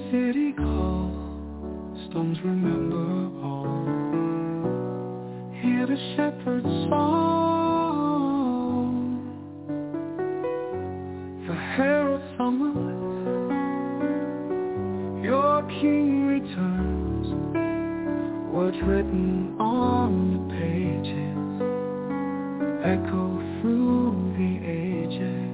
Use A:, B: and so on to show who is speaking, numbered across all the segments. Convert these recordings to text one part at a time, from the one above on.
A: city call, stones remember all. Hear the shepherd's song, the herald summons, your king returns. Words written on the pages echo through the ages.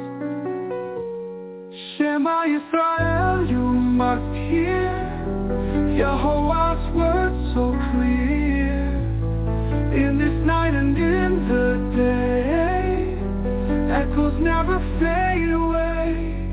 A: Shema Yisrael, you must hear Yehovah's words so clear. In this night and in the day, echoes never fade away.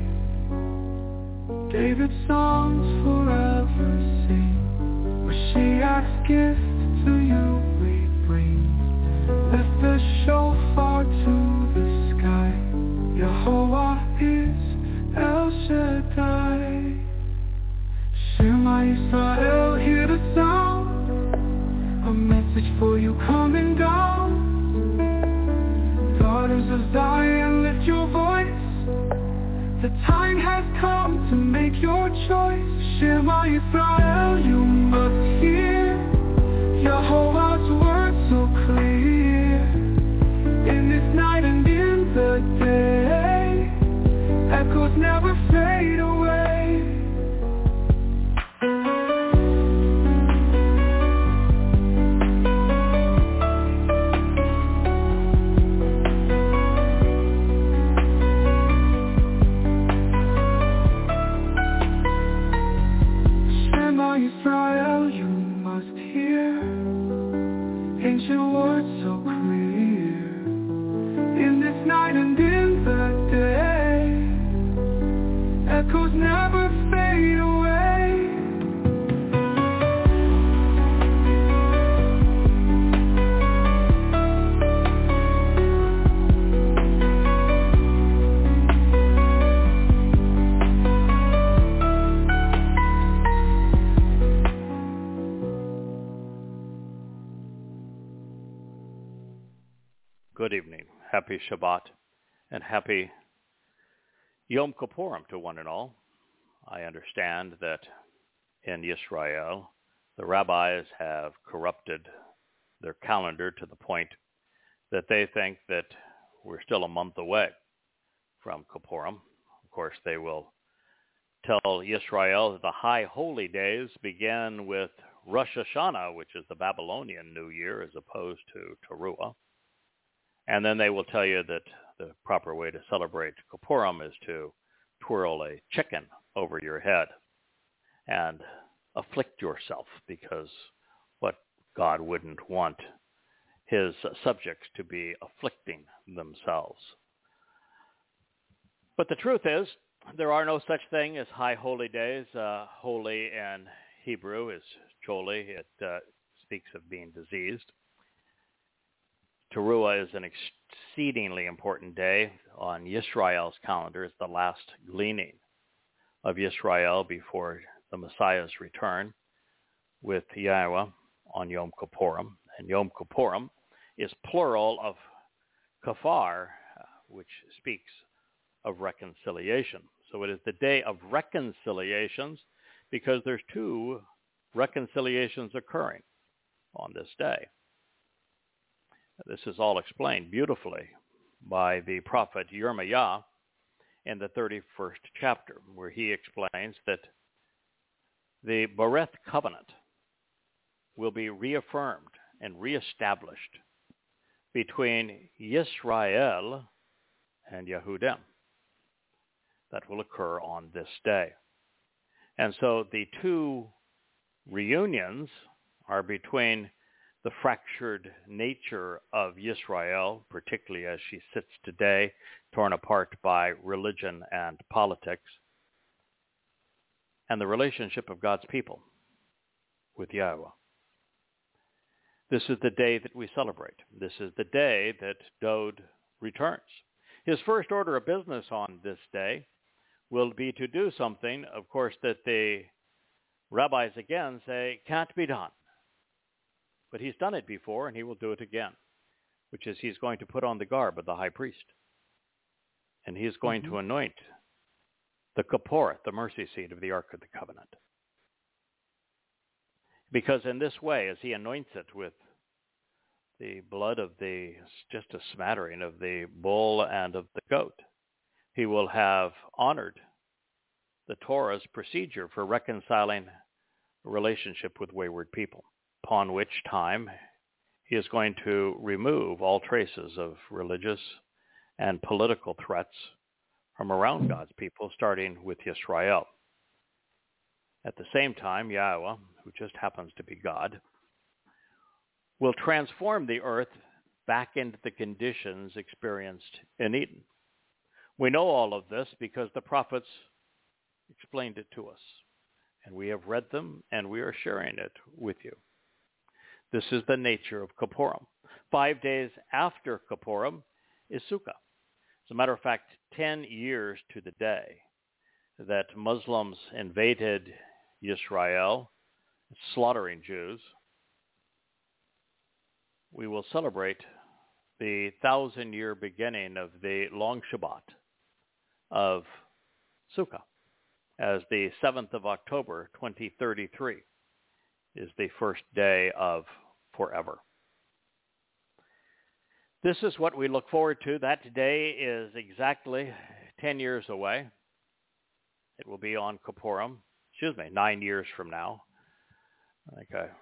A: David's songs forever sing. Mashiach's gift to you we bring. Lift the shofar to the sky. Yehovah is El Shaddai. Shema Yisrael, hear the sound, a message for you coming down. Daughters of Zion, lift your voice. The time has come to make your choice. Shema Yisrael, you must hear Yehovah's word so clear. In this night and in the day, echoes never fade away. Shema Yisrael, you must hear ancient words so clear. In this night and in the day, echoes never fade away.
B: Good evening. Happy Shabbat and happy Yom Kippurim to one and all. I understand that in Israel, the rabbis have corrupted their calendar to the point that they think that we're still a month away from Kippurim. Of course, they will tell Israel that the high holy days begin with Rosh Hashanah, which is the Babylonian New Year, as opposed to Teruah. And then they will tell you that the proper way to celebrate Kippurim is to twirl a chicken over your head and afflict yourself, because what God wouldn't want his subjects to be afflicting themselves. But the truth is, there are no such thing as high holy days. Holy in Hebrew is choli. It speaks of being diseased. Teruah is an exceedingly important day on Yisrael's calendar. It's the last gleaning of Yisrael before the Messiah's return with Yahweh on Yom Kippurim. And Yom Kippurim is plural of kafar, which speaks of reconciliation. So it is the day of reconciliations because there's two reconciliations occurring on this day. This is all explained beautifully by the prophet Yirmiyah in the 31st chapter, where he explains that the Bereth covenant will be reaffirmed and reestablished between Yisrael and Yehudim. That will occur on this day. And so the two reunions are between the fractured nature of Yisrael, particularly as she sits today, torn apart by religion and politics, and the relationship of God's people with Yahweh. This is the day that we celebrate. This is the day that Dode returns. His first order of business on this day will be to do something, of course, that the rabbis again say can't be done. But he's done it before, and he will do it again, which is he's going to put on the garb of the high priest. And he's going to anoint the Kipporeth, the mercy seat of the Ark of the Covenant. Because in this way, as he anoints it with the blood of just a smattering of the bull and of the goat, he will have honored the Torah's procedure for reconciling a relationship with wayward people, upon which time he is going to remove all traces of religious and political threats from around God's people, starting with Yisrael. At the same time, Yahweh, who just happens to be God, will transform the earth back into the conditions experienced in Eden. We know all of this because the prophets explained it to us, and we have read them, and we are sharing it with you. This is the nature of Kippurim. 5 days after Kippurim is Sukkah. As a matter of fact, 10 years to the day that Muslims invaded Yisrael, slaughtering Jews, we will celebrate the 1,000-year beginning of the long Shabbat of Sukkah, as the 7th of October, 2033, is the first day of forever. This is what we look forward to. That day is exactly 10 years away. It will be on Kippurim, 9 years from now. I think I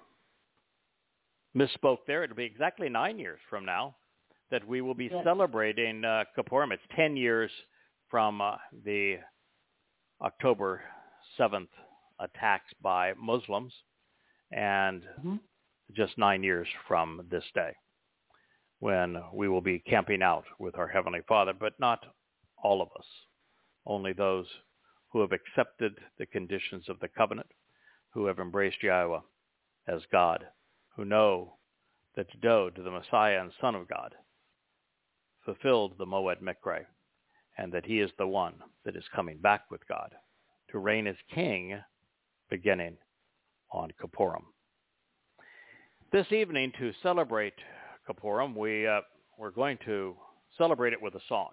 B: misspoke there. It'll be exactly 9 years from now that we will be celebrating Kippurim. It's 10 years from the October 7th attacks by Muslims, and just 9 years from this day, when we will be camping out with our Heavenly Father, but not all of us, only those who have accepted the conditions of the covenant, who have embraced Yahweh as God, who know that Dod, the Messiah and Son of God, fulfilled the Moed Mikre, and that he is the one that is coming back with God to reign as king beginning on Kippurim. This evening, to celebrate Kippurim, we're going to celebrate it with a song.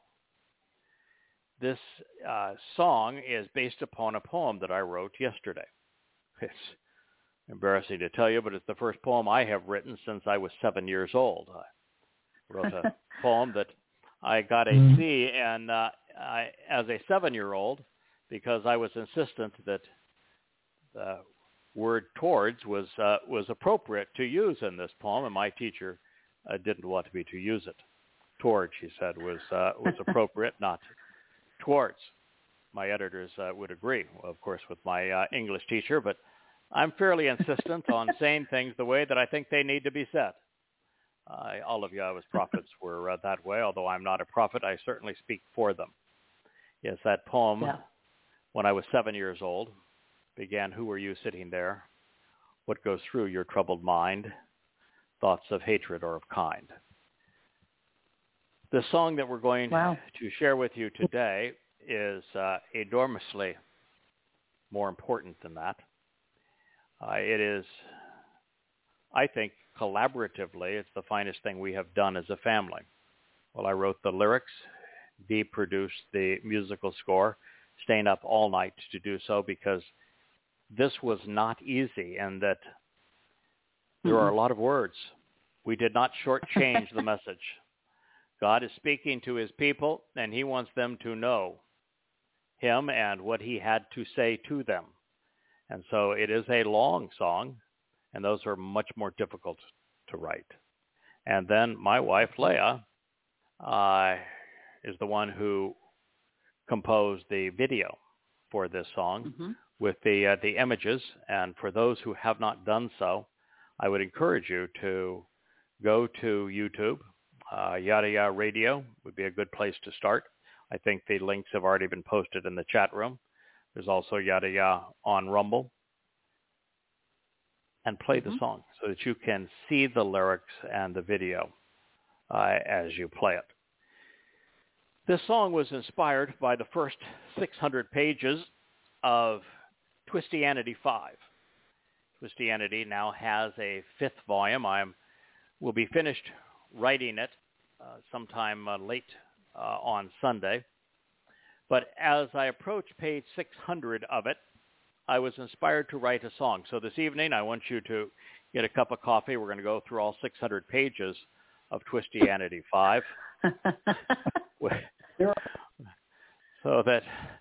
B: This song is based upon a poem that I wrote yesterday. It's embarrassing to tell you, but it's the first poem I have written since I was 7 years old. I wrote a poem that I got a C and as a 7-year-old, because I was insistent that the word towards was appropriate to use in this poem, and my teacher didn't want me to use it. Towards, he said, was appropriate, not towards. My editors would agree, of course, with my English teacher, but I'm fairly insistent on saying things the way that I think they need to be said. All of Yahweh's prophets were that way. Although I'm not a prophet, I certainly speak for them. Yes, that poem, when I was 7 years old, began, "Who are you sitting there? What goes through your troubled mind? Thoughts of hatred or of kind?" The song that we're going to share with you today is enormously more important than that. It is, I think, collaboratively, it's the finest thing we have done as a family. Well, I wrote the lyrics. Dee produced the musical score, staying up all night to do so, because this was not easy, and that there are a lot of words. We did not shortchange the message. God is speaking to his people, and he wants them to know him and what he had to say to them. And so it is a long song, and those are much more difficult to write. And then my wife, Leah, is the one who composed the video for this song with the images. And for those who have not done so, I would encourage you to go to YouTube. Yada Yah Radio would be a good place to start. I think the links have already been posted in the chat room. There's also Yada Yah on Rumble. And play the song so that you can see the lyrics and the video as you play it. This song was inspired by the first 600 pages of Twistianity 5. Twistianity now has a 5th volume. Will be finished writing it sometime late on Sunday. But as I approached page 600 of it, I was inspired to write a song. So this evening, I want you to get a cup of coffee. We're going to go through all 600 pages of Twistianity 5. So that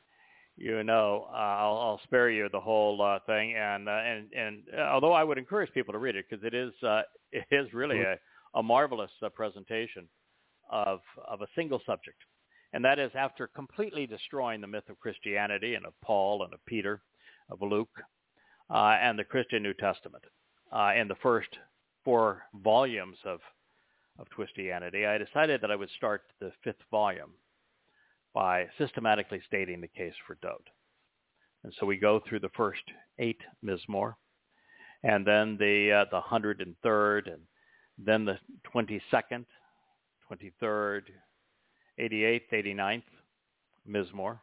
B: I'll spare you the whole thing. And although I would encourage people to read it, because it is really a marvelous presentation of a single subject. And that is, after completely destroying the myth of Christianity and of Paul and of Peter, of Luke, and the Christian New Testament, in the first 4 volumes of Twistianity, I decided that I would start the 5th volume by systematically stating the case for Dowd. And so we go through the first 8 Mizmor, and then the 103rd, and then the 22nd, 23rd, 88th, 89th Mizmor.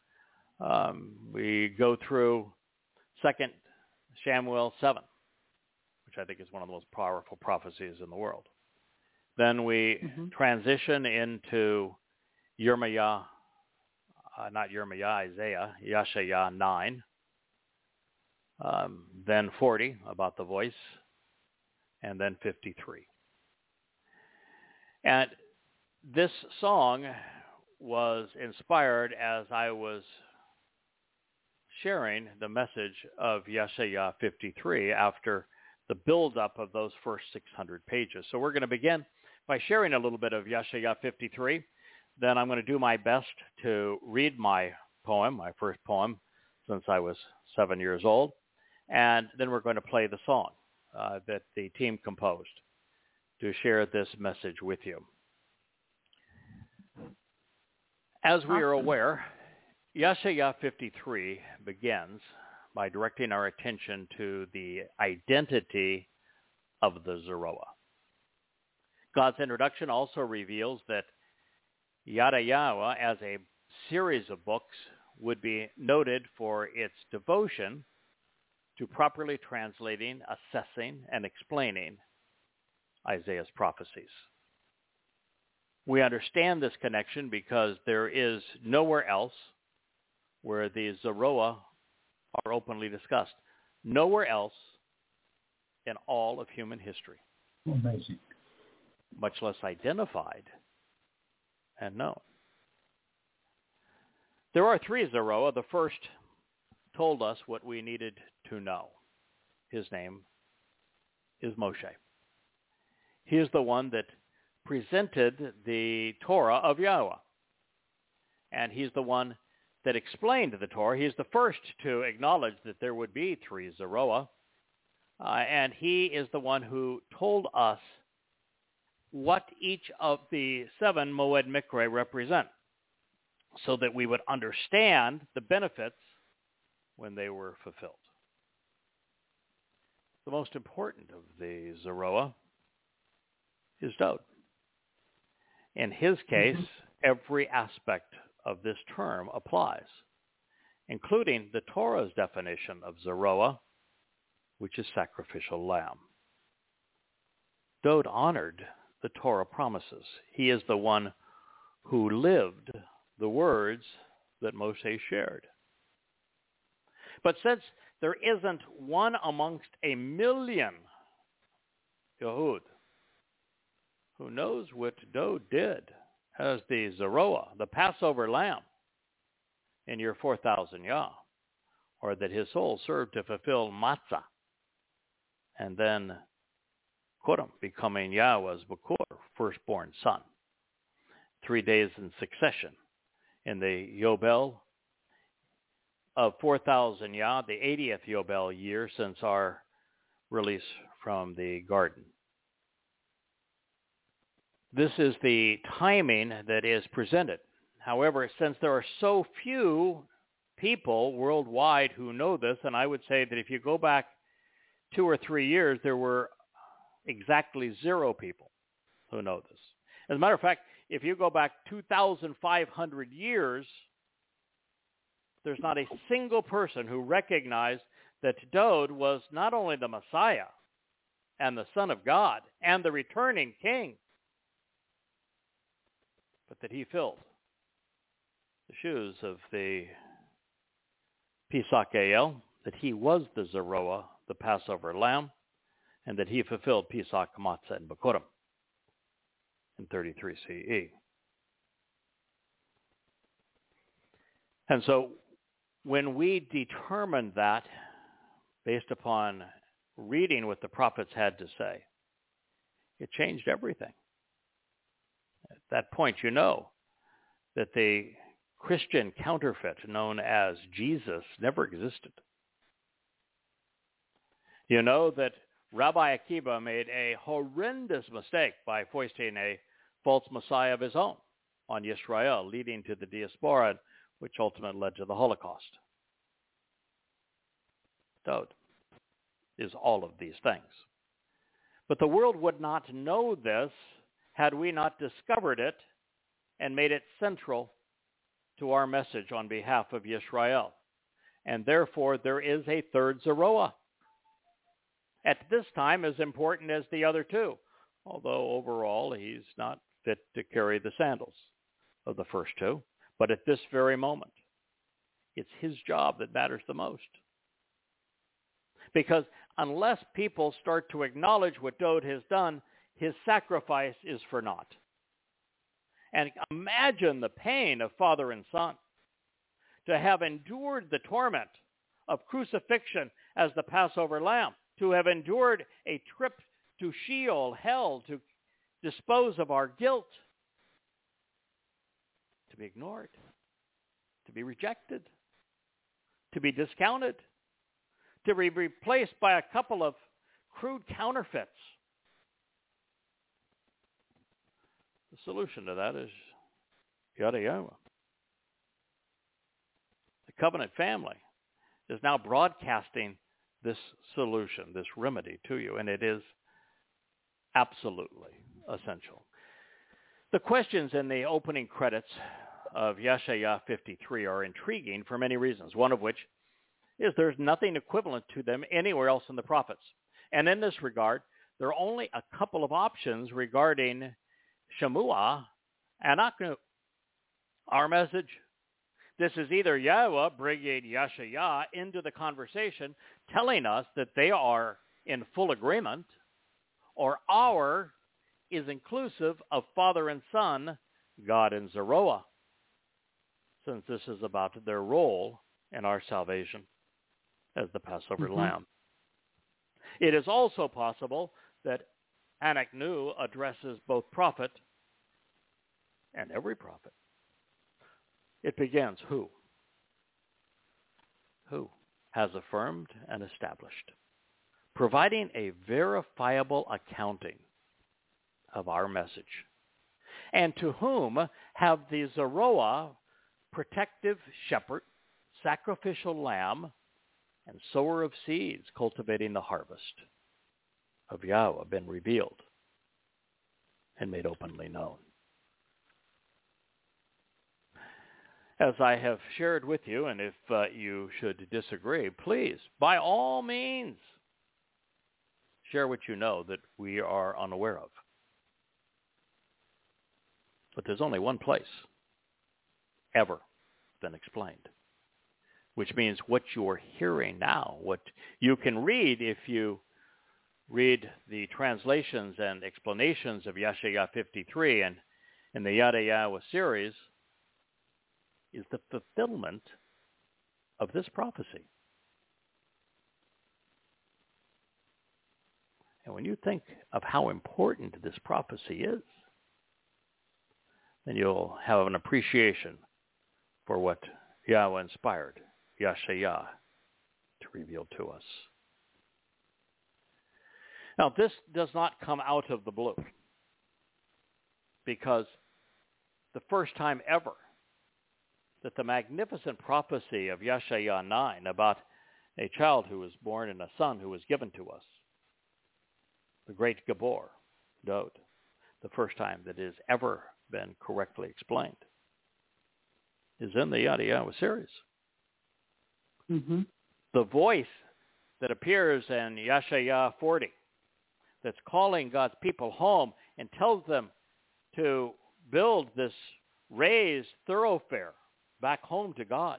B: We go through 2 Samuel 7, which I think is one of the most powerful prophecies in the world. Then we transition into Isaiah, Yeshaya 9. Then 40, about the voice, and then 53. And this song was inspired as I was sharing the message of Yeshaya 53 after the build-up of those first 600 pages. So we're going to begin by sharing a little bit of Yeshaya 53. Then I'm going to do my best to read my poem, my first poem since I was 7 years old. And then we're going to play the song that the team composed to share this message with you. As we are aware, Yeshaya 53 begins by directing our attention to the identity of the Zeroah. God's introduction also reveals that Yadayawa, as a series of books, would be noted for its devotion to properly translating, assessing, and explaining Isaiah's prophecies. We understand this connection because there is nowhere else where the Zeroah are openly discussed. Nowhere else in all of human history.
C: Amazing.
B: Much less identified and known. There are 3 Zeroah. The first told us what we needed to know. His name is Moshe. He is the one that presented the Torah of Yahweh. And he's the one that explained the Torah. He's the first to acknowledge that there would be 3 Zeroah. And he is the one who told us what each of the 7 Moed Mikre represent, so that we would understand the benefits when they were fulfilled. The most important of the Zeroah is Dowd. In his case, every aspect of this term applies, including the Torah's definition of Zeroah, which is sacrificial lamb. Dowd honored the Torah promises. He is the one who lived the words that Moshe shared. But since there isn't one amongst a million Yehud who knows what Dowd did as the Zeroah, the Passover lamb, in year 4,000 Yah, or that his soul served to fulfill Matzah, and then Kuram, becoming Yahweh's Bakur, firstborn son, 3 days in succession in the Yobel of 4,000 Yah, the 80th Yobel year since our release from the garden. This is the timing that is presented. However, since there are so few people worldwide who know this, and I would say that if you go back 2 or 3 years, there were exactly 0 people who know this. As a matter of fact, if you go back 2,500 years, there's not a single person who recognized that Dowd was not only the Messiah and the Son of God and the returning King, but that he filled the shoes of the Pesach El, that he was the Zeroah, the Passover lamb, and that he fulfilled Pesach, Matzah, and Bikurim in 33 CE. And so when we determined that based upon reading what the prophets had to say, it changed everything. At that point, you know that the Christian counterfeit known as Jesus never existed. You know that Rabbi Akiva made a horrendous mistake by foisting a false Messiah of his own on Yisrael, leading to the diaspora, which ultimately led to the Holocaust. Dowd is all of these things. But the world would not know this had we not discovered it and made it central to our message on behalf of Yisrael. And therefore, there is a third Zeroah. At this time, as important as the other two, although overall he's not fit to carry the sandals of the first two. But at this very moment, it's his job that matters the most. Because unless people start to acknowledge what Dowd has done, his sacrifice is for naught. And imagine the pain of father and son to have endured the torment of crucifixion as the Passover lamb, to have endured a trip to Sheol, hell, to dispose of our guilt, to be ignored, to be rejected, to be discounted, to be replaced by a couple of crude counterfeits. The solution to that is Yada Yahweh. The covenant family is now broadcasting this solution, this remedy to you, and it is absolutely essential. The questions in the opening credits of Yeshaya 53 are intriguing for many reasons, one of which is there's nothing equivalent to them anywhere else in the prophets. And in this regard, there are only a couple of options regarding Shemua and Aknu. Our message: this is either Yahweh bringing Yeshaya into the conversation, telling us that they are in full agreement, or our is inclusive of Father and Son, God and Zeroah, since this is about their role in our salvation as the Passover lamb. It is also possible that Anaknu addresses both prophet and every prophet. It begins, who has affirmed and established, providing a verifiable accounting of our message, and to whom have the Zeroah, protective shepherd, sacrificial lamb, and sower of seeds, cultivating the harvest of Yahweh, been revealed and made openly known. As I have shared with you, and if you should disagree, please, by all means, share what you know that we are unaware of. But there's only one place ever been explained, which means what you're hearing now, what you can read if you read the translations and explanations of Yeshaya 53 and in the Yada Yahweh series, is the fulfillment of this prophecy. And when you think of how important this prophecy is, then you'll have an appreciation for what Yahweh inspired Yeshaya to reveal to us. Now, this does not come out of the blue, because the first time ever that the magnificent prophecy of Yeshaya 9 about a child who was born and a son who was given to us, the great Gabor, Dowd, the first time that it has ever been correctly explained, is in the Yada Yahweh series. The voice that appears in Yeshaya 40 that's calling God's people home and tells them to build this raised thoroughfare back home to God.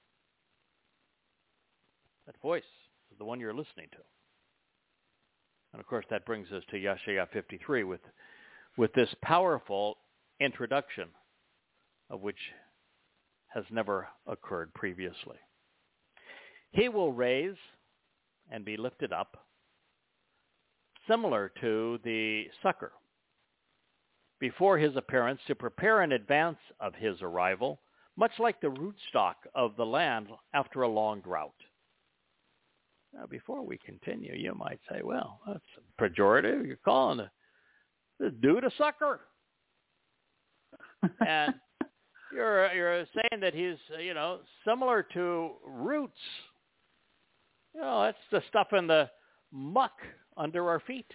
B: That voice is the one you're listening to. And of course, that brings us to Yeshaya 53 with this powerful introduction of which has never occurred previously. He will raise and be lifted up, similar to the sucker, before his appearance, to prepare in advance of his arrival, much like the rootstock of the land after a long drought. Now, before we continue, you might say, well, that's pejorative. You're calling this dude a sucker. And you're saying that he's, similar to roots. That's the stuff in the muck under our feet.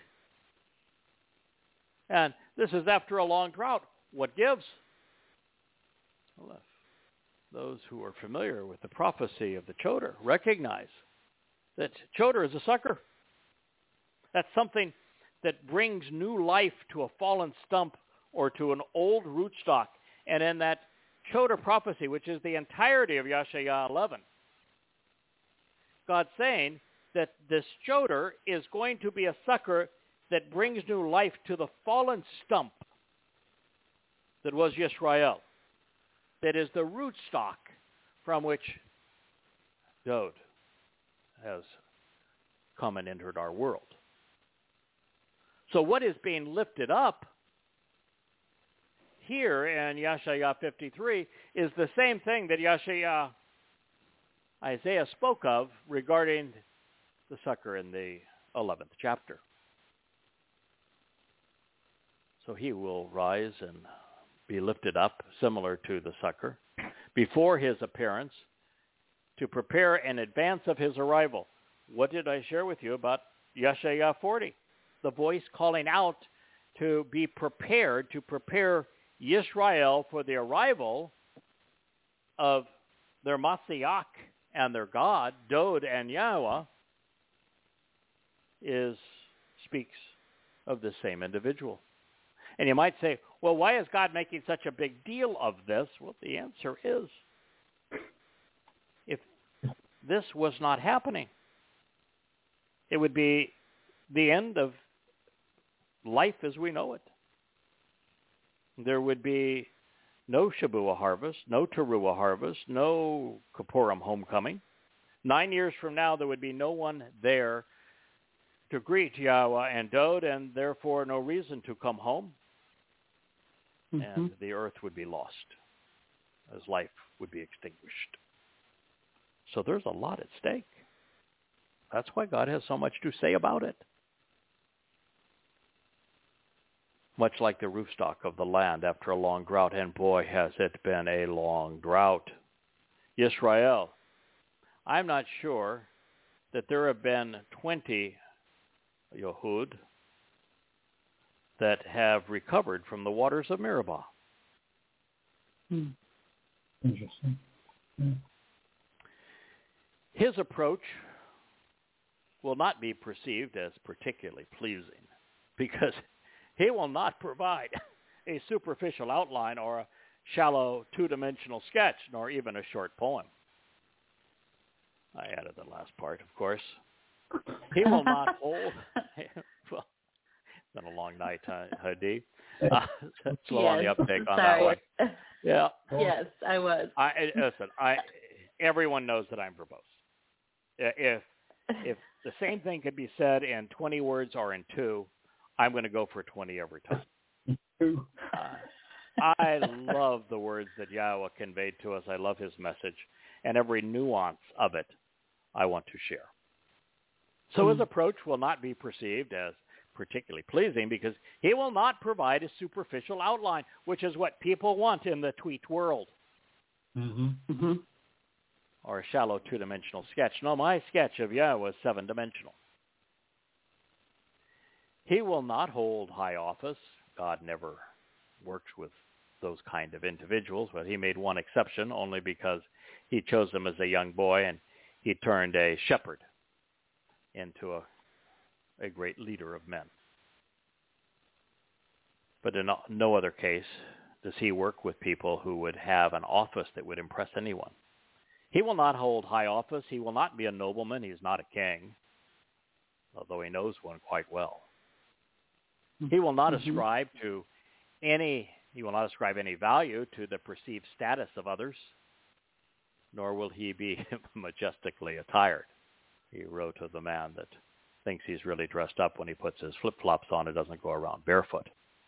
B: And this is after a long drought. What gives? Well, those who are familiar with the prophecy of the Choder recognize that Choder is a sucker. That's something that brings new life to a fallen stump or to an old rootstock. And in that Choder prophecy, which is the entirety of Yeshaya 11, God's saying that this Choder is going to be a sucker that brings new life to the fallen stump that was Yisrael. That is the rootstock from which Dod has come and entered our world. So what is being lifted up here in Yeshaya 53 is the same thing that Isaiah spoke of regarding the sucker in the 11th chapter. So he will rise and be lifted up, similar to the sucker, before his appearance, to prepare in advance of his arrival. What did I share with you about Yeshaya 40? The voice calling out to be prepared, to prepare Yisrael for the arrival of their Mashiach and their God, Dod and Yahweh, speaks of the same individual. And you might say, well, why is God making such a big deal of this? Well, the answer is, if this was not happening, it would be the end of life as we know it. There would be no Shabuah harvest, no Teruah harvest, no Kippurim homecoming. 9 years from now, there would be no one there to greet Yahweh and Dod, and therefore no reason to come home. And the earth would be lost as life would be extinguished. So there's a lot at stake. That's why God has so much to say about it. Much like the rootstock of the land after a long drought, and boy, has it been a long drought. Yisrael, I'm not sure that there have been 20 Yehud that have recovered from the waters of Meribah.
C: Interesting. Yeah.
B: His approach will not be perceived as particularly pleasing because he will not provide a superficial outline or a shallow two-dimensional sketch, nor even a short poem. I added the last part, of course. He will not hold... Well, it's been a long night, Hadi. Slow on the uptake on that one. Yeah.
D: Yes, I was.
B: Listen, everyone knows that I'm verbose. If the same thing could be said in 20 words or in 2, I'm going to go for 20 every time. I love the words that Yahweh conveyed to us. I love his message. And every nuance of it I want to share. So his approach will not be perceived as particularly pleasing because he will not provide a superficial outline, which is what people want in the tweet world. Or a shallow two-dimensional sketch. No, my sketch of Yahweh is 7-dimensional. He will not hold high office. God never works with those kind of individuals, but he made one exception only because he chose him as a young boy and he turned a shepherd into a great leader of men. But in no other case does he work with people who would have an office that would impress anyone. He will not hold high office. He will not be a nobleman. He is not a king, although he knows one quite well. He will not ascribe any value to the perceived status of others, nor will he be majestically attired. He wrote of the man that thinks he's really dressed up when he puts his flip-flops on and doesn't go around barefoot.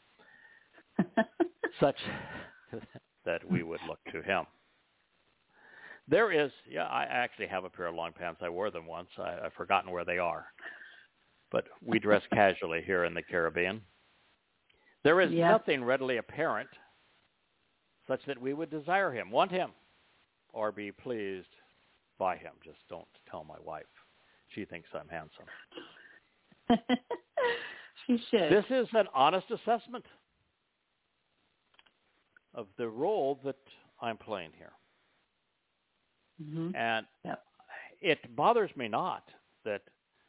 B: Such that we would look to him. There is, I actually have a pair of long pants. I wore them once. I've forgotten where they are. But we dress casually here in the Caribbean. There is nothing readily apparent such that we would desire him, want him, or be pleased by him. Just don't tell my wife. She thinks I'm handsome.
D: She should.
B: This is an honest assessment of the role that I'm playing here. And it bothers me not that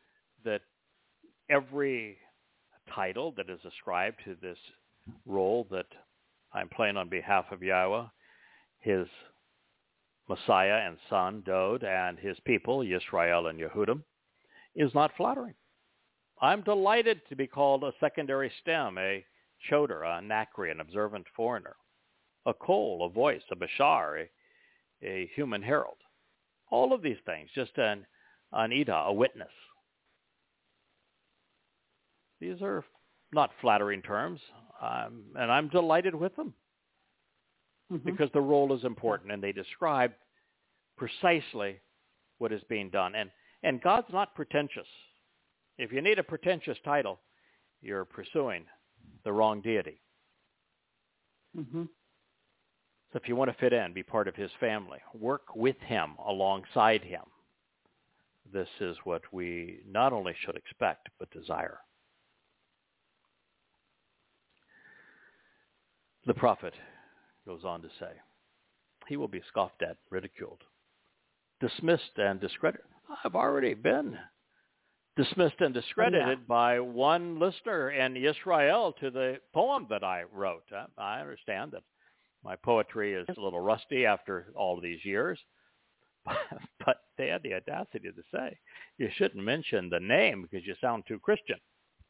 B: every title that is ascribed to this role that I'm playing on behalf of Yahweh, his Messiah and son, Dod, and his people, Yisrael and Yehudim, is not flattering. I'm delighted to be called a secondary stem, a choder, a nakri, an observant foreigner, a kol, a voice, a bashar, a human herald. All of these things, just an ida, a witness. These are not flattering terms, and I'm delighted with them because the role is important, and they describe precisely what is being done. And God's not pretentious. If you need a pretentious title, you're pursuing the wrong deity. So if you want to fit in, be part of his family, work with him, alongside him, this is what we not only should expect, but desire. The prophet goes on to say, he will be scoffed at, ridiculed, dismissed, and discredited. I've already been dismissed and discredited by one listener in Israel to the poem that I wrote. I understand that my poetry is a little rusty after all of these years, but they had the audacity to say, you shouldn't mention the name because you sound too Christian.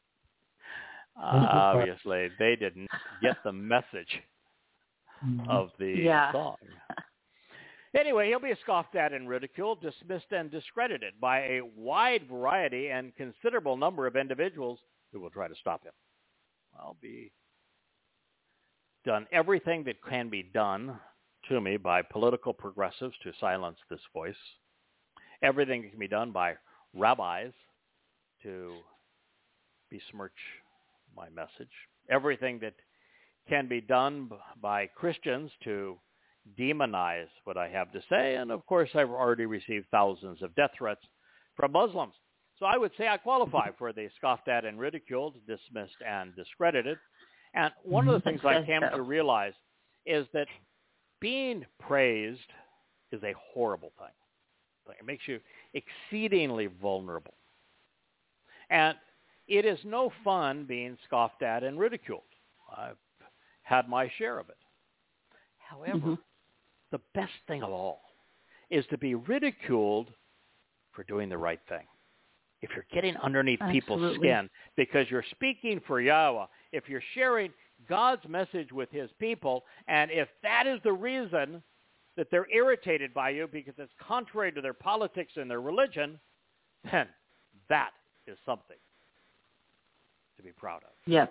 B: Obviously, they didn't get the message of the song. Anyway, he'll be scoffed at and ridiculed, dismissed and discredited by a wide variety and considerable number of individuals who will try to stop him. I'll be done everything that can be done to me by political progressives to silence this voice. Everything that can be done by rabbis to besmirch my message. Everything that can be done by Christians to demonize what I have to say. And of course, I've already received thousands of death threats from Muslims. So I would say I qualify for the scoffed at and ridiculed, dismissed and discredited. And one of the things I came to realize is that being praised is a horrible thing. It makes you exceedingly vulnerable. And it is no fun being scoffed at and ridiculed. I've had my share of it. However, the best thing of all is to be ridiculed for doing the right thing. If you're getting underneath people's skin because you're speaking for Yahweh, if you're sharing God's message with his people, and if that is the reason that they're irritated by you because it's contrary to their politics and their religion, then that is something to be proud of.
D: Yep.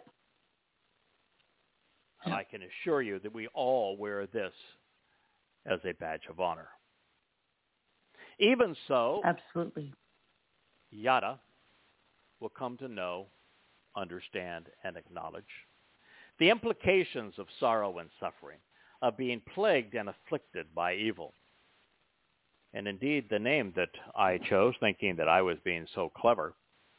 B: And I can assure you that we all wear this as a badge of honor. Even so,
D: absolutely,
B: Yada will come to know, understand, and acknowledge the implications of sorrow and suffering, of being plagued and afflicted by evil. And indeed, the name that I chose, thinking that I was being so clever,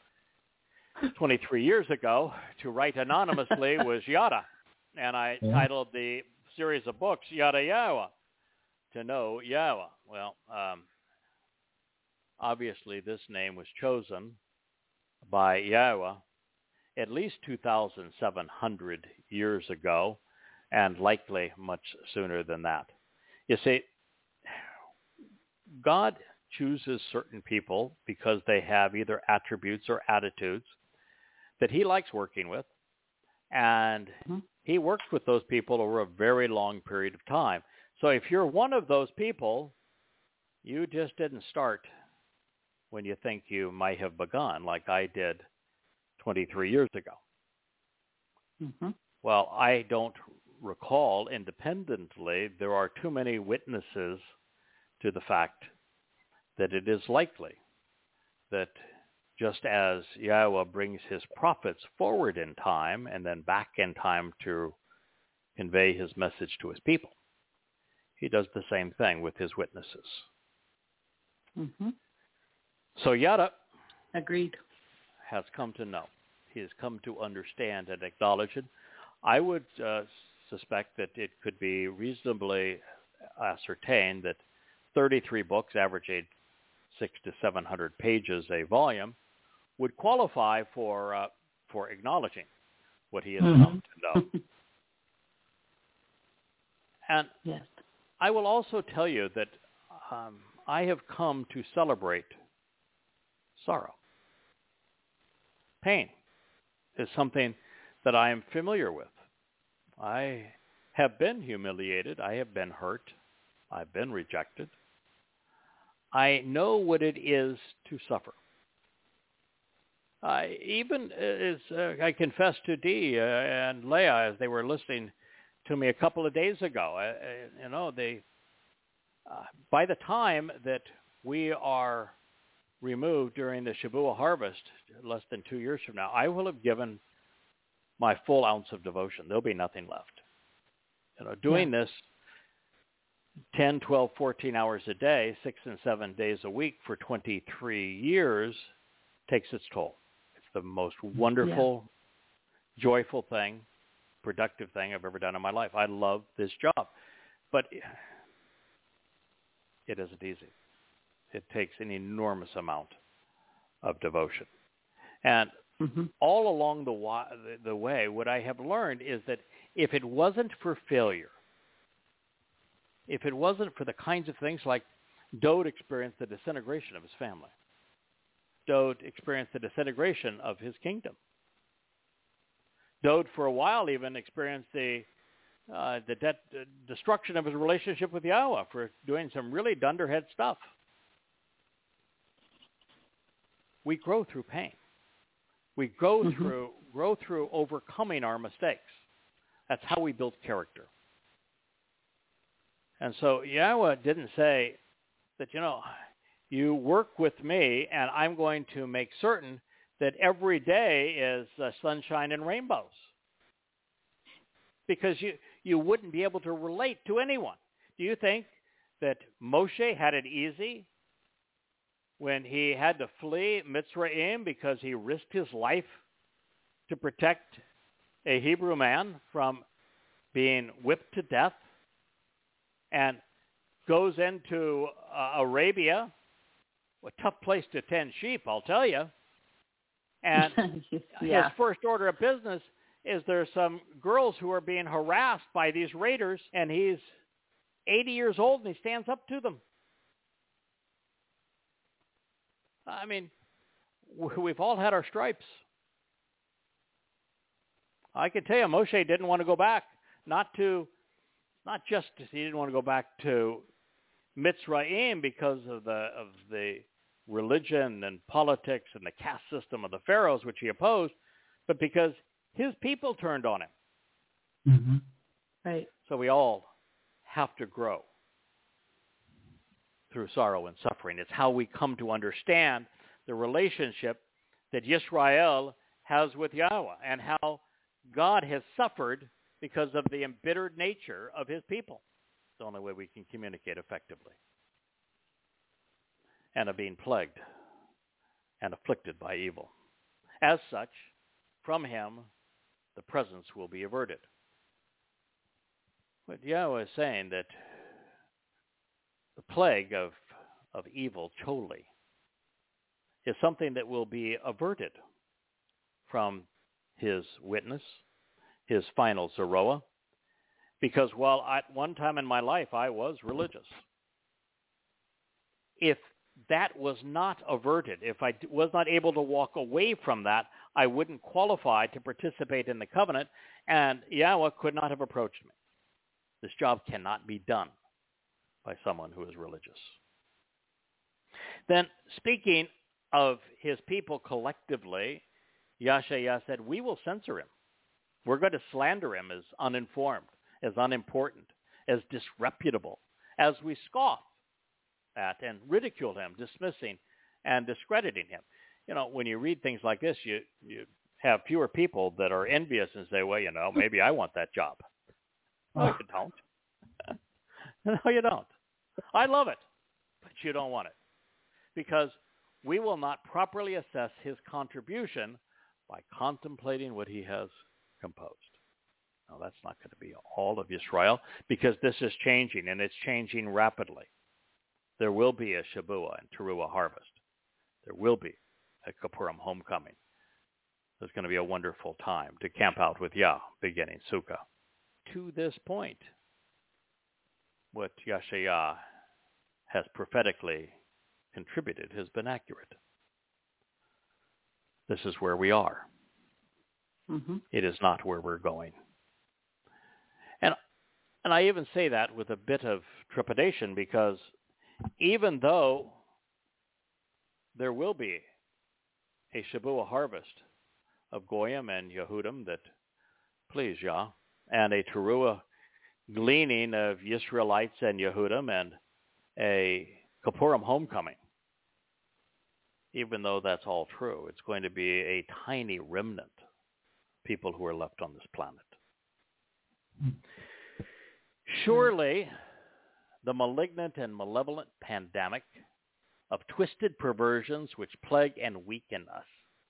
B: 23 years ago, to write anonymously was Yada. And I titled the series of books, Yada Yahweh, to know Yahweh. Well, obviously this name was chosen by Yahweh at least 2,700 years ago and likely much sooner than that. You see, God chooses certain people because they have either attributes or attitudes that he likes working with, and he works with those people over a very long period of time. So if you're one of those people, you just didn't start when you think you might have begun, like I did 23 years ago. Well, I don't recall independently. There are too many witnesses to the fact that it is likely that just as Yahweh brings his prophets forward in time and then back in time to convey his message to his people, he does the same thing with his witnesses. So Yada
D: Agreed.
B: has come to know. He has come to understand and acknowledge it. I would suspect that it could be reasonably ascertained that 33 books, averaging 600 to 700 pages a volume, would qualify for acknowledging what he has come to know. And
D: Yes.
B: I will also tell you that I have come to celebrate sorrow. Pain is something that I am familiar with. I have been humiliated. I have been hurt. I've been rejected. I know what it is to suffer. Even as I confessed to Dee and Leah as they were listening to me a couple of days ago, by the time that we are removed during the Shavuot harvest, less than 2 years from now, I will have given my full ounce of devotion. There'll be nothing left. Doing this 10, 12, 14 hours a day, 6 and 7 days a week for 23 years takes its toll. It's the most wonderful, joyful thing, productive thing I've ever done in my life. I love this job, but it isn't easy. It takes an enormous amount of devotion. And all along the way, what I have learned is that if it wasn't for failure, if it wasn't for the kinds of things like Dode experienced the disintegration of his family, Dode experienced the disintegration of his kingdom. Dode, for a while, even experienced the destruction of his relationship with Yahweh for doing some really dunderhead stuff. We grow through pain. We grow through overcoming our mistakes. That's how we build character. And so Yahweh didn't say that, you work with me and I'm going to make certain that every day is sunshine and rainbows. Because you wouldn't be able to relate to anyone. Do you think that Moshe had it easy when he had to flee Mitzrayim because he risked his life to protect a Hebrew man from being whipped to death, and goes into Arabia, a tough place to tend sheep, I'll tell you. And his first order of business is there's some girls who are being harassed by these raiders, and he's 80 years old and he stands up to them. I mean, we've all had our stripes. I can tell you, Moshe didn't want to go back. Not just he didn't want to go back to Mitzrayim because of the religion and politics and the caste system of the pharaohs, which he opposed, but because his people turned on him.
D: Right.
B: So we all have to grow through sorrow and suffering. It's how we come to understand the relationship that Yisrael has with Yahweh and how God has suffered because of the embittered nature of his people. It's the only way we can communicate effectively. And of being plagued and afflicted by evil. As such, from him, the presence will be averted. But Yahweh is saying that the plague of evil, Choli, is something that will be averted from his witness, his final Zeroah, Because while at one time in my life I was religious, if that was not averted, if I was not able to walk away from that, I wouldn't qualify to participate in the covenant, and Yahweh could not have approached me. This job cannot be done by someone who is religious. Then, speaking of his people collectively, Yashaya said, we will censor him. We're going to slander him as uninformed, as unimportant, as disreputable, as we scoff at and ridicule him, dismissing and discrediting him. You know, when you read things like this, you have fewer people that are envious and say, well, you know, maybe I want that job. No, you don't. No, you don't. I love it, but you don't want it. Because we will not properly assess his contribution by contemplating what he has composed. Now, that's not going to be all of Israel, because this is changing, and it's changing rapidly. There will be a Shabuah and Teruah harvest. There will be a Kippurim homecoming. There's going to be a wonderful time to camp out with Yah, beginning Sukkah. To this point, what Yashaya has prophetically contributed has been accurate. This is where we are.
D: Mm-hmm.
B: It is not where we're going. And I even say that with a bit of trepidation, because even though there will be a Shabuah harvest of Goyim and Yehudim that please Yah, and a Teruah gleaning of Israelites and Yehudim, and a Kippurim homecoming, even though that's all true, it's going to be a tiny remnant, people who are left on this planet. Surely, the malignant and malevolent pandemic of twisted perversions which plague and weaken us,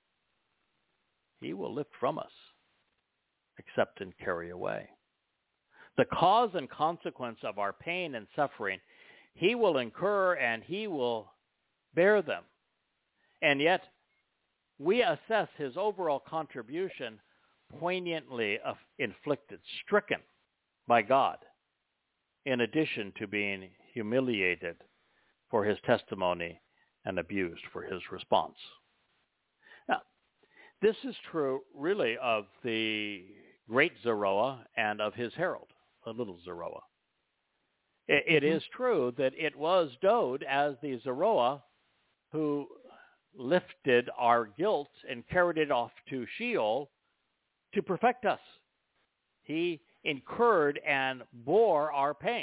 B: he will lift from us, accept and carry away. The cause and consequence of our pain and suffering, he will incur and he will bear them. And yet, we assess his overall contribution poignantly inflicted, stricken by God, in addition to being humiliated for his testimony and abused for his response. Now, this is true really of the great Zeroah and of his herald, the little Zeroah. It is true that it was Dod as the Zeroah who lifted our guilt and carried it off to Sheol to perfect us. He incurred and bore our pain.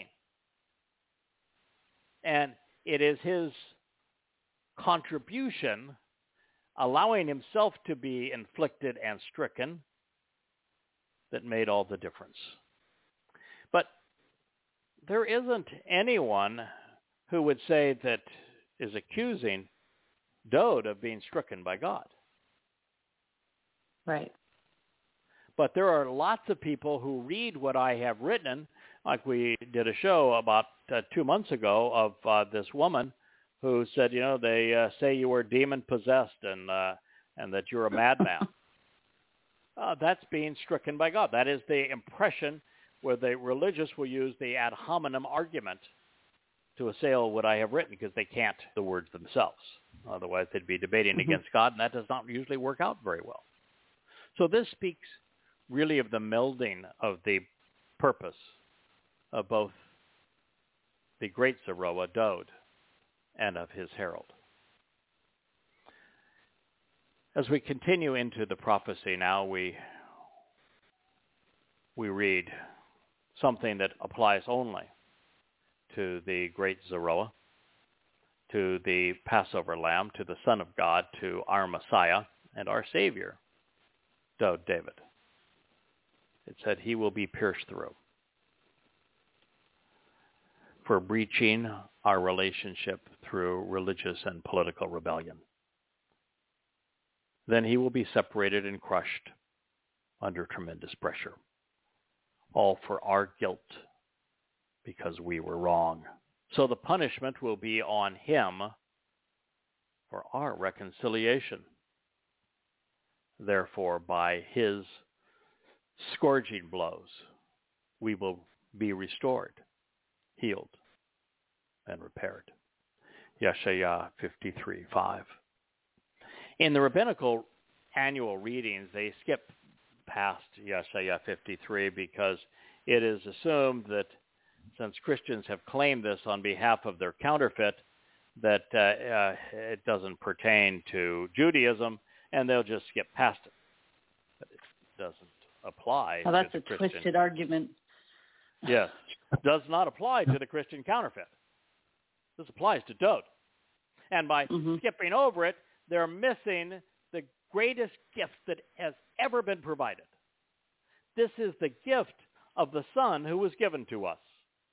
B: And it is his contribution, allowing himself to be inflicted and stricken, that made all the difference. But there isn't anyone who would say that is accusing Dod of being stricken by God.
D: Right.
B: But there are lots of people who read what I have written, like we did a show about 2 months ago of this woman who said, you know, they say you were demon-possessed and that you're a madman. That's being stricken by God. That is the impression where the religious will use the ad hominem argument to assail what I have written, because they can't the words themselves. Otherwise, they'd be debating against God, and that does not usually work out very well. So this speaks really of the melding of the purpose of both the great Zeroah, Dod, and of his herald. As we continue into the prophecy now, we read something that applies only to the great Zeroah, to the Passover Lamb, to the Son of God, to our Messiah and our Savior, Dod David. It said he will be pierced through for breaching our relationship through religious and political rebellion. Then he will be separated and crushed under tremendous pressure, all for our guilt, because we were wrong. So the punishment will be on him for our reconciliation. Therefore, by his scourging blows, we will be restored, healed, and repaired. Yeshaya 53:5. In the rabbinical annual readings, they skip past Yeshaya 53 because it is assumed that since Christians have claimed this on behalf of their counterfeit, that it doesn't pertain to Judaism, and they'll just skip past it. But it doesn't apply
D: Well, that's
B: to
D: a
B: the Christian.
D: twisted argument.
B: Yes, does not apply to the Christian counterfeit. This applies to Dowd. And by skipping over it, they're missing the greatest gift that has ever been provided. This is the gift of the Son who was given to us.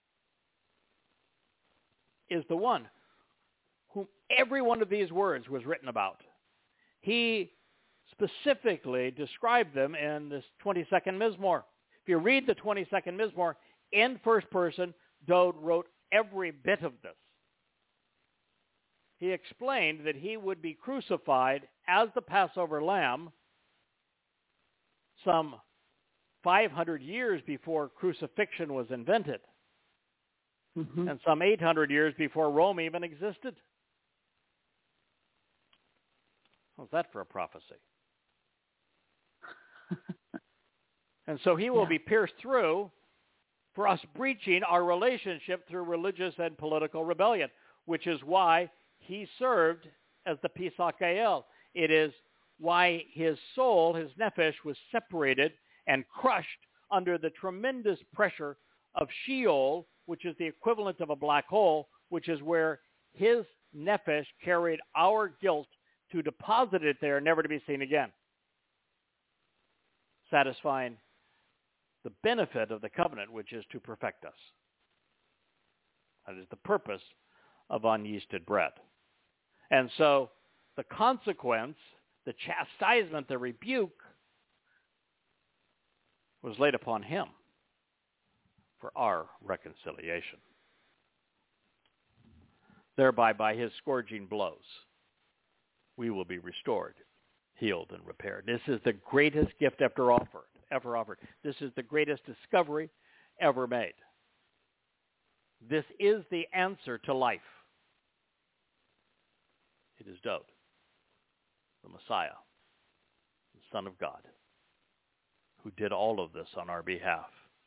B: Is the one whom every one of these words was written about. He specifically described them in this 22nd Mizmor. If you read the 22nd Mizmor in first person, Dowd wrote every bit of this. He explained that he would be crucified as the Passover lamb some 500 years before crucifixion was invented, and some 800 years before Rome even existed. What's that for a prophecy? And so he will be pierced through for us breaching our relationship through religious and political rebellion, which is why he served as the Pesach Gael. It is why his soul, his nephesh, was separated and crushed under the tremendous pressure of Sheol, which is the equivalent of a black hole, which is where his nephesh carried our guilt to deposit it there, never to be seen again, satisfying the benefit of the covenant, which is to perfect us. That is the purpose of unyeasted bread. And so the consequence, the chastisement, the rebuke was laid upon him for our reconciliation. Thereby, by his scourging blows, we will be restored, healed, and repaired. This is the greatest gift ever offered. This is the greatest discovery ever made. This is the answer to life. It is Dowd, the Messiah, the Son of God, who did all of this on our behalf.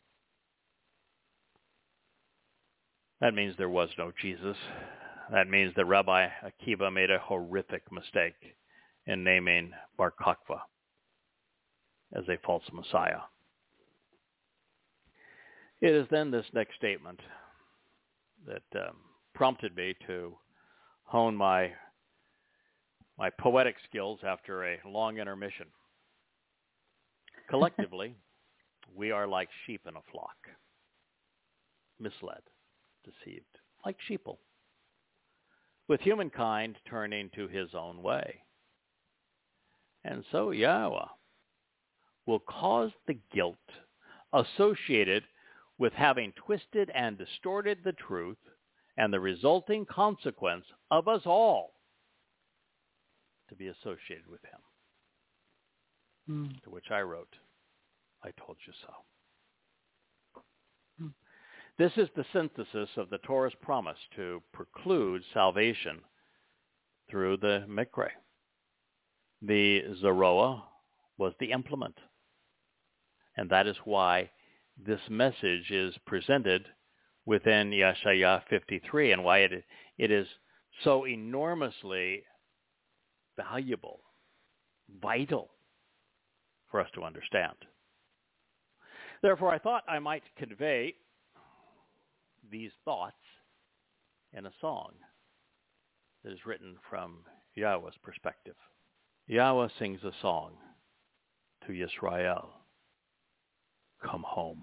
B: That means there was no Jesus. That means that Rabbi Akiva made a horrific mistake in naming Bar Kokhba as a false Messiah. It is then this next statement that prompted me to hone my poetic skills after a long intermission. Collectively, we are like sheep in a flock, misled, deceived, like sheeple, with humankind turning to his own way. And so Yahweh will cause the guilt associated with having twisted and distorted the truth and the resulting consequence of us all to be associated with him. To which I wrote, I told you so. This is the synthesis of the Torah's promise to preclude salvation through the Mikra. The Zoroah was the implement. And that is why this message is presented within Yeshaya 53 and why it is so enormously valuable, vital for us to understand. Therefore, I thought I might convey these thoughts in a song that is written from Yahweh's perspective. Yahweh sings a song to Yisrael. Come home.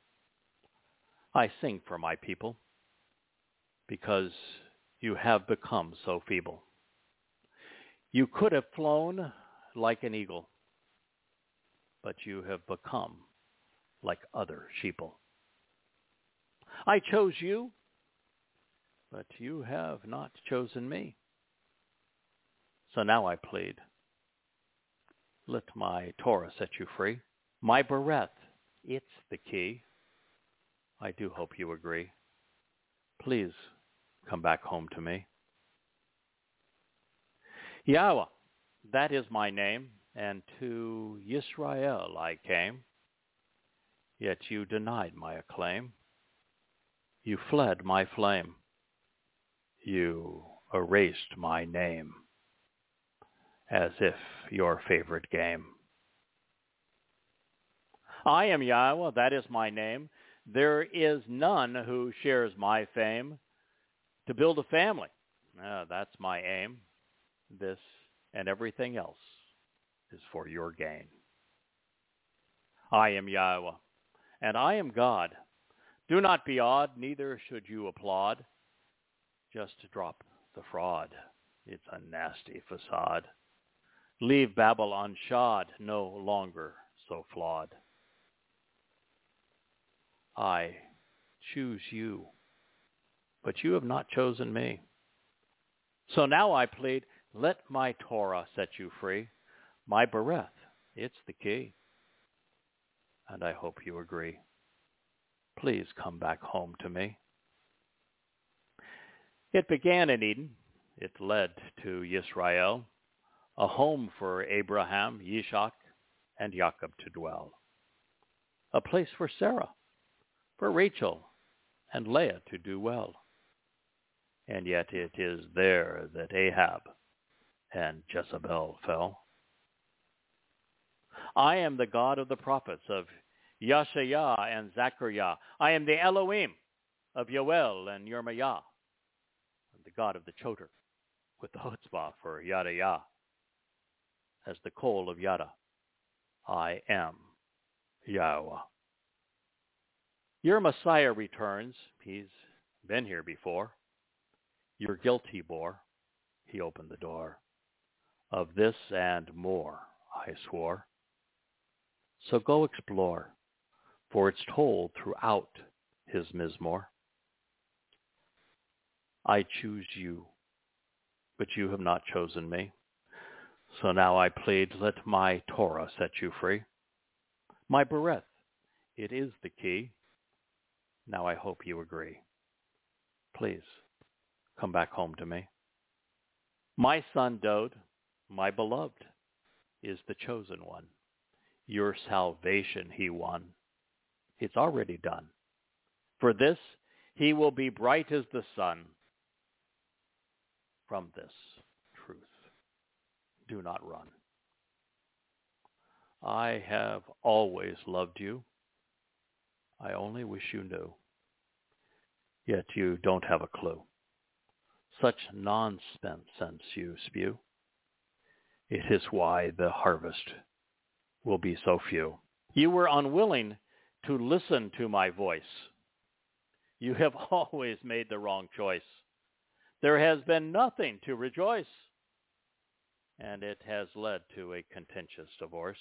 B: I sing for my people because you have become so feeble. You could have flown like an eagle, but you have become like other sheeple. I chose you, but you have not chosen me. So now I plead, let my Torah set you free. My bereth, it's the key. I do hope you agree. Please come back home to me. Yahweh, that is my name, and to Yisrael I came. Yet you denied my acclaim. You fled my flame. You erased my name, as if your favorite game. I am Yahweh, that is my name. There is none who shares my fame. To build a family, that's my aim. This and everything else is for your gain. I am Yahweh, and I am God. Do not be odd, neither should you applaud. Just drop the fraud. It's a nasty facade. Leave Babel unshod, no longer so flawed. I choose you, but you have not chosen me. So now I plead, let my Torah set you free. My bereth, it's the key. And I hope you agree. Please come back home to me. It began in Eden. It led to Yisrael, a home for Abraham, Yishak, and Jacob to dwell. A place for Sarah, for Rachel, and Leah to do well. And yet it is there that Ahab and Jezebel fell. I am the God of the prophets of Yashayah and Zechariah. I am the Elohim of Yoel and Yirmiah. I'm the God of the Choter with the chutzpah for Yadayah. As the coal of Yada, I am Yahweh. Your Messiah returns. He's been here before. Your guilt he bore. He opened the door. Of this and more I swore. So go explore, for it's told throughout his Mizmor. I choose you, but you have not chosen me. So now I plead, let my Torah set you free. My bereth, it is the key. Now I hope you agree. Please, come back home to me. My son Dode, my beloved, is the chosen one. Your salvation he won. It's already done. For this, he will be bright as the sun. From this truth, do not run. I have always loved you. I only wish you knew. Yet you don't have a clue. Such nonsense you spew. It is why the harvest will be so few. You were unwilling to listen to my voice. You have always made the wrong choice. There has been nothing to rejoice, and it has led to a contentious divorce.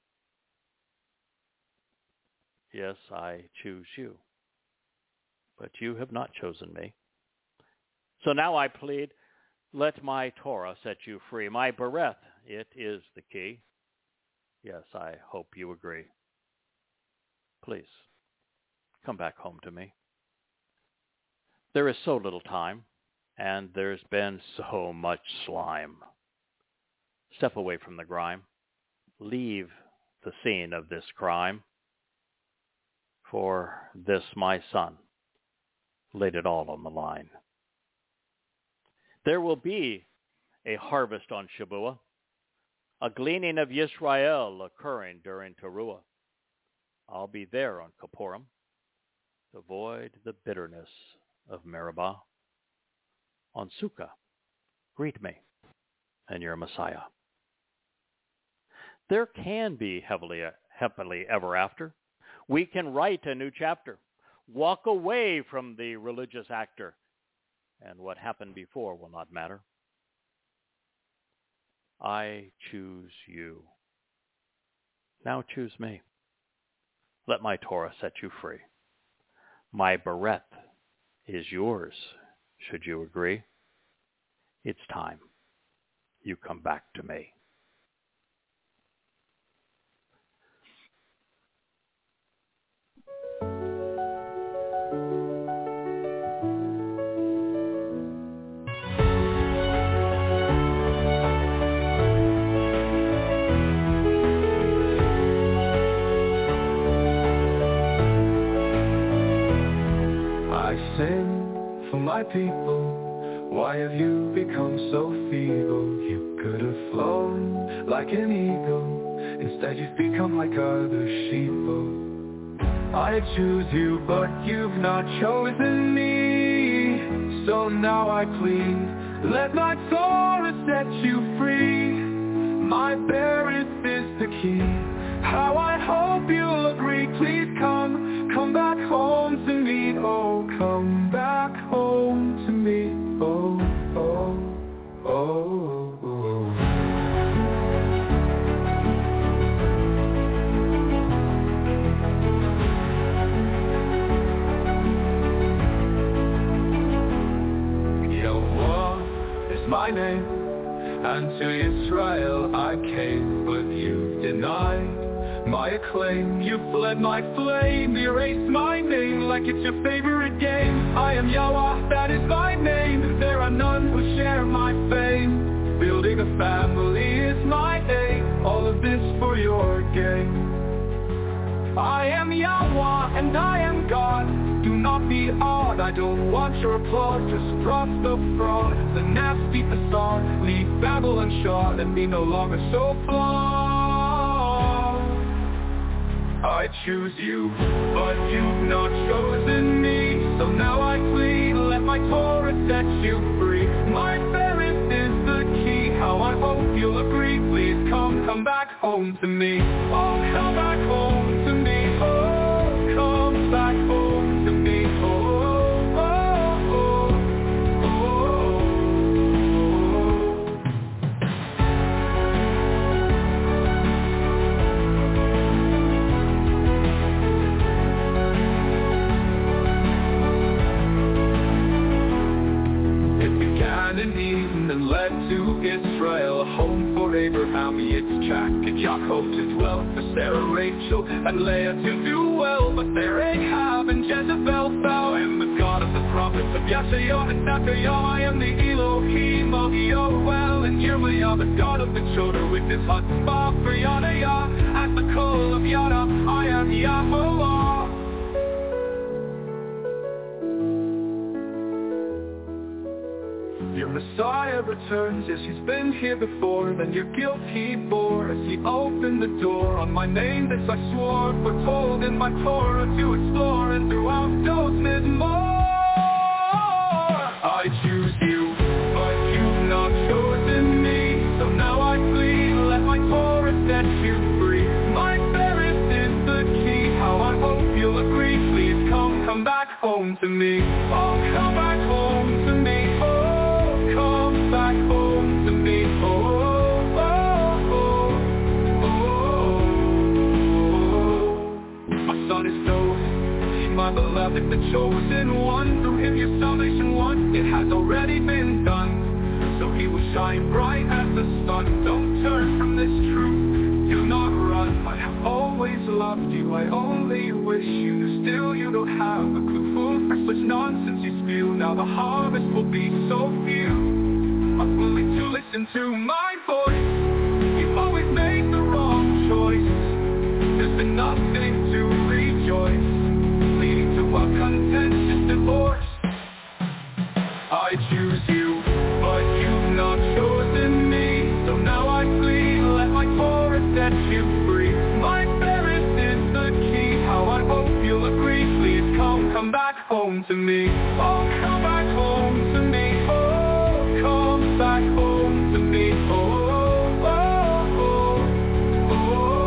B: Yes, I choose you, but you have not chosen me. So now I plead, let my Torah set you free. My bereth, it is the key. Yes, I hope you agree. Please, come back home to me. There is so little time, and there's been so much slime. Step away from the grime. Leave the scene of this crime. For this my son laid it all on the line. There will be a harvest on Shabuah, a gleaning of Yisrael occurring during Teruah. I'll be there on Kippurim to avoid the bitterness of Meribah. On Sukkah, greet me and your Messiah. There can be happily ever after. We can write a new chapter, walk away from the religious actor, and what happened before will not matter. I choose you. Now choose me. Let my Torah set you free. My bereth is yours, should you agree. It's time you come back to me.
A: sing for my people. Why have you become so feeble? You could have flown like an eagle. Instead you've become like other sheeple. I choose you, but you've not chosen me. So now I plead, let my Torah set you free. My Berith is the key. How I hope you'll agree. Please come back home to me. Oh, come back home to me. Oh, oh, oh, oh. Yahuwah is my name, and to Israel I came, but you denied my acclaim. You fled my flame, erased my name like it's your favorite game. I am Yahweh, that is my name. There are none who share my fame. Building a family is my aim. All of this for your gain. I am Yahweh and I am God. Do not be awed, I don't want your applause. Just cross the fraud, the nasty facade. Leave Babel unshod and be no longer so flawed. I choose you, but you've not chosen me. So now I plead, let my Torah set you free. My Berith is the key. How I hope you'll agree. Please come back home to me. Oh, come back home to me. Oh, come back home to me. Oh, oh, oh, in Eden and led to Israel, a home for Abraham, Yitzchak, and Yaakov to dwell, for Sarah, Rachel, and Leah to do well. But there Ahab and Jezebel fell. I am the God of the prophets of Yashayahu and Zechariah. I am the Elohim of Yoel and Yirmiah, the God of the children with his Hatzbah for Yadayah. At the call of Yada, I am Yahweh. Your Messiah returns, yes, he's been here before. Then your guilt he bore as he opened the door. On my name this I swore, foretold in my Torah to explore, and throughout those mid-more. I choose you, but you've not chosen me. So now I plead, let my Torah set you free. My Berith is the key. How I hope you'll agree. Please come back home to me. Oh, come back home to me. Come back home to me. Oh, oh, oh, oh. My son is chosen, my beloved, the chosen one. Through him your salvation won. It has already been done. So he will shine bright as the sun. Don't turn from this truth. Do not run. I have always loved you. I only wish you knew. Still you don't have a clue. Full fresh nonsense you spew. Now the harvest will be so few. I'm willing to listen to my voice. You've always made the wrong choice. There's been nothing to rejoice, leading to a contentious divorce. I choose you, but you've not chosen me. So now I plead, let my Torah set you free. My Berith is the key. How I hope you'll agree. Please come back home to me. Oh, come back home to me. Oh, come back home to me. Oh, oh, oh,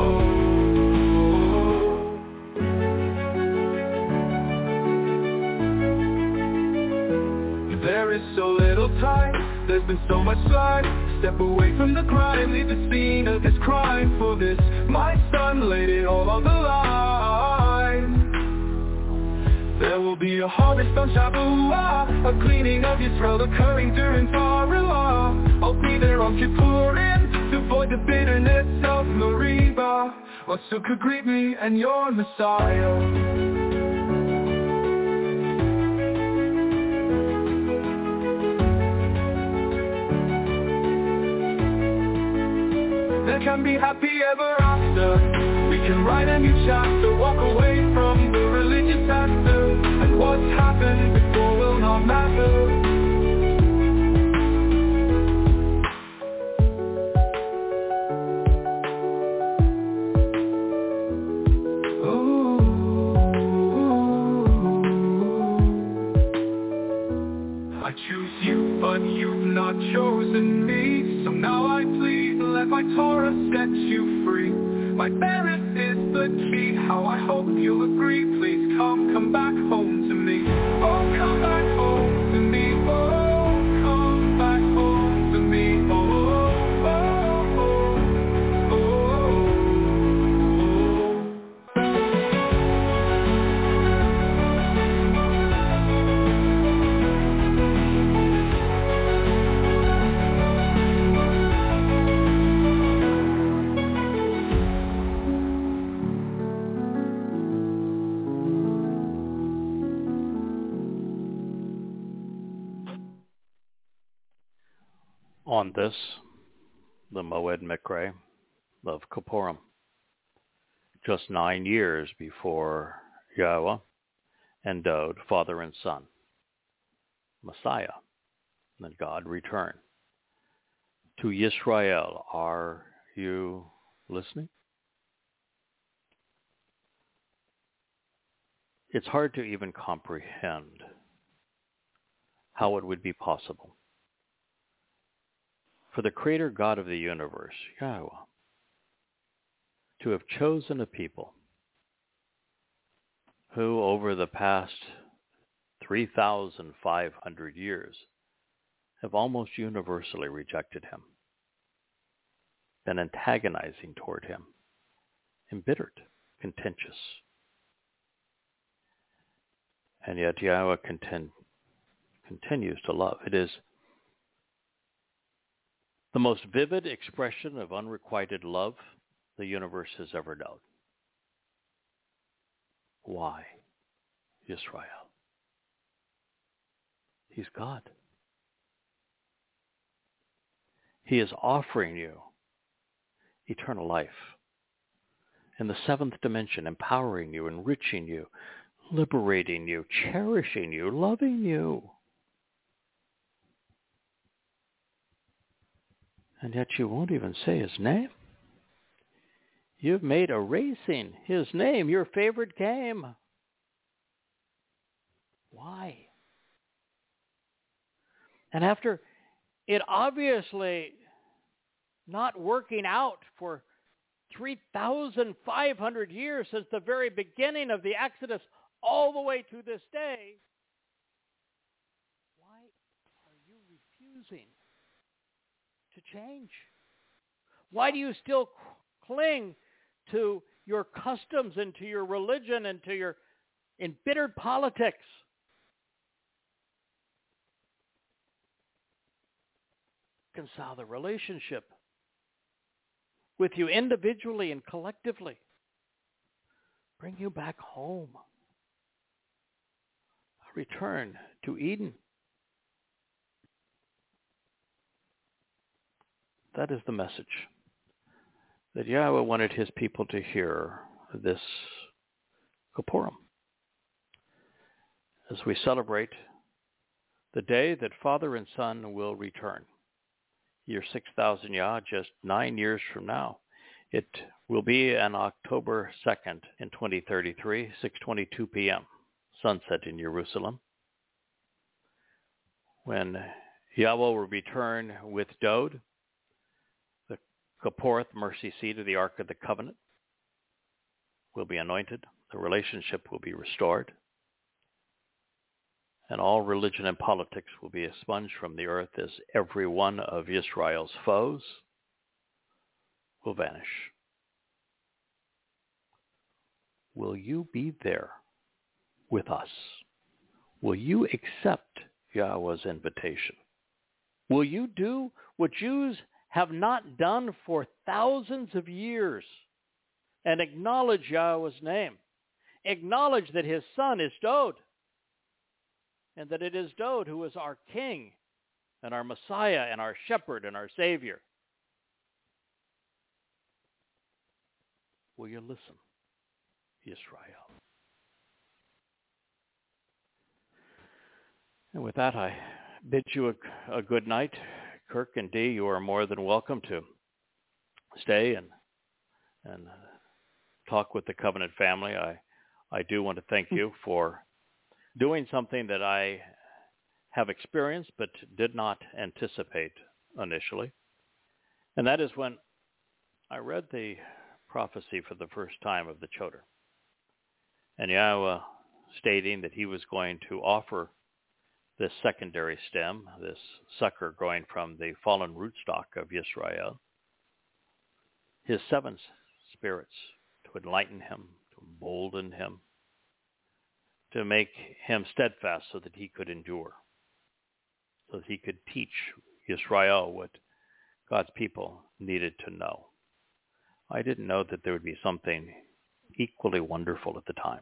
A: oh. There is so little time, there's been so much life. Step away from the crime, leave the scene of this crime. For this, my son laid it all on the line. There will be a harvest on Shavuot, a cleaning of Yisrael occurring during Parah. I'll be there on Kippurim to avoid the bitterness of Meribah. What could greet me and your Messiah? There can be happy ever after. We can write a new chapter, walk away from the religious actor and what's happened before. choose you, but you've not chosen me. So now I plead, let my Torah set you free. My merit is the key, how I hope you'll agree. Please come back home to me. Oh, come back home to me. Oh, come back home to me. Oh, oh, oh, oh,
B: On this, the Moed Mikre of Kippurim, just 9 years before Yahweh and Dod, father and son, Messiah, and God return. To Yisrael, are you listening? It's hard to even comprehend how it would be possible for the Creator God of the universe, Yahweh, to have chosen a people who over the past 3,500 years have almost universally rejected him, been antagonizing toward him, embittered, contentious. And yet Yahweh continues to love. It is the most vivid expression of unrequited love the universe has ever known. Why Israel? He's God. He is offering you eternal life in the seventh dimension, empowering you, enriching you, liberating you, cherishing you, loving you. And yet you won't even say his name. You've made erasing his name your favorite game. Why? And after it obviously not working out for 3,500 years since the very beginning of the Exodus all the way to this day, why are you refusing to change? Why do you still cling to your customs and to your religion and to your embittered politics? Reconcile the relationship with you individually and collectively. Bring you back home. A return to Eden. That is the message that Yahweh wanted his people to hear this Kippurim. As we celebrate the day that Father and Son will return. Year 6000 Yah, just 9 years from now. It will be on October 2nd in 2033, 6:22 p.m., sunset in Jerusalem, when Yahweh will return with Dod, the Kipporeth mercy seat of the Ark of the Covenant, will be anointed. The relationship will be restored. And all religion and politics will be expunged from the earth as every one of Israel's foes will vanish. Will you be there with us? Will you accept Yahweh's invitation? Will you do what Jews have not done for thousands of years and acknowledge Yahweh's name? Acknowledge that his son is Dod, and that it is Dod who is our King and our Messiah and our Shepherd and our Savior. Will you listen, Israel? And with that, I bid you a good night. Kirk and Dee, you are more than welcome to stay and talk with the Covenant family. I do want to thank you for doing something that I have experienced but did not anticipate initially. And that is when I read the prophecy for the first time of the Choder. And Yahweh stating that he was going to offer this secondary stem, this sucker growing from the fallen rootstock of Yisrael, his seven spirits to enlighten him, to embolden him, to make him steadfast so that he could endure, so that he could teach Yisrael what God's people needed to know. I didn't know that there would be something equally wonderful at the time.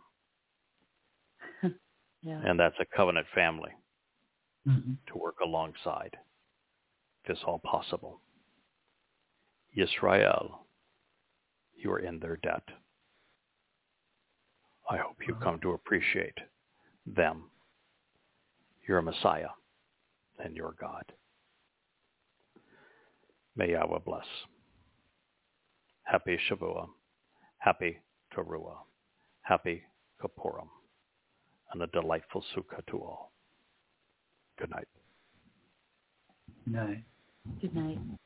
D: Yeah.
B: And that's a covenant family
C: Mm-hmm.
B: to work alongside. If it's all possible. Yisrael, you are in their debt. I hope you come to appreciate them, your Messiah, and your God. May Yahweh bless. Happy Shavuot, happy Teruah, happy Kippurim, and a delightful Sukkah to all. Good night.
C: Night.
D: Good night.